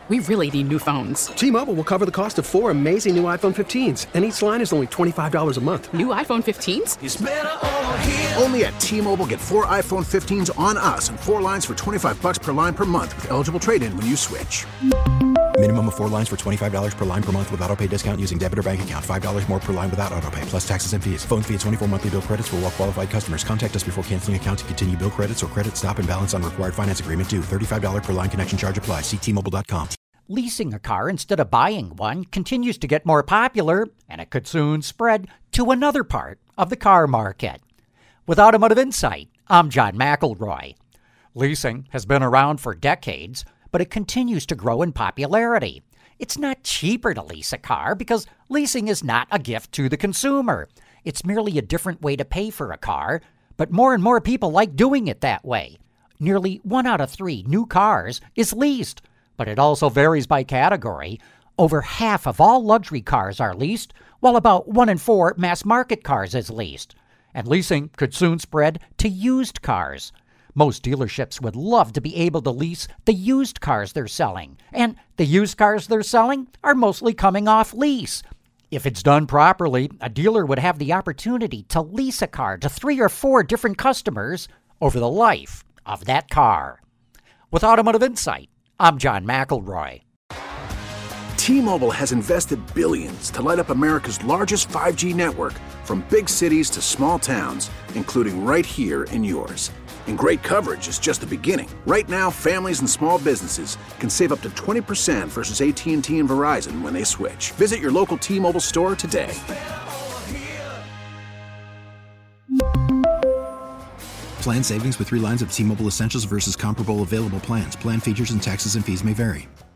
We really need new phones. T-Mobile will cover the cost of 4 amazing new iPhone 15s, and each line is only $25 a month. New iPhone 15s? It's better over here. Only at T-Mobile, get 4 iPhone 15s on us and 4 lines for $25 per line per month with eligible trade-in when you switch. Minimum of 4 lines for $25 per line per month with autopay discount using debit or bank account. $5 more per line without autopay, plus taxes and fees. Phone fee at 24 monthly bill credits for well-qualified customers. Contact us before canceling account to continue bill credits or credit stop and balance on required finance agreement due. $35 per line connection charge applies. See T-Mobile.com. Leasing a car instead of buying one continues to get more popular, and it could soon spread to another part of the car market. With Automotive Insight, I'm John McElroy. Leasing has been around for decades, but it continues to grow in popularity. It's not cheaper to lease a car because leasing is not a gift to the consumer. It's merely a different way to pay for a car, but more and more people like doing it that way. Nearly 1 out of 3 new cars is leased, but it also varies by category. Over half of all luxury cars are leased, while about 1 in 4 mass market cars is leased. And leasing could soon spread to used cars. Most dealerships would love to be able to lease the used cars they're selling, and the used cars they're selling are mostly coming off lease. If it's done properly, a dealer would have the opportunity to lease a car to 3 or 4 different customers over the life of that car. With Automotive Insight, I'm John McElroy. T-Mobile has invested billions to light up America's largest 5G network, from big cities to small towns, including right here in yours. And great coverage is just the beginning. Right now, families and small businesses can save up to 20% versus AT&T and Verizon when they switch. Visit your local T-Mobile store today. Plan savings with 3 lines of T-Mobile Essentials versus comparable available plans. Plan features and taxes and fees may vary.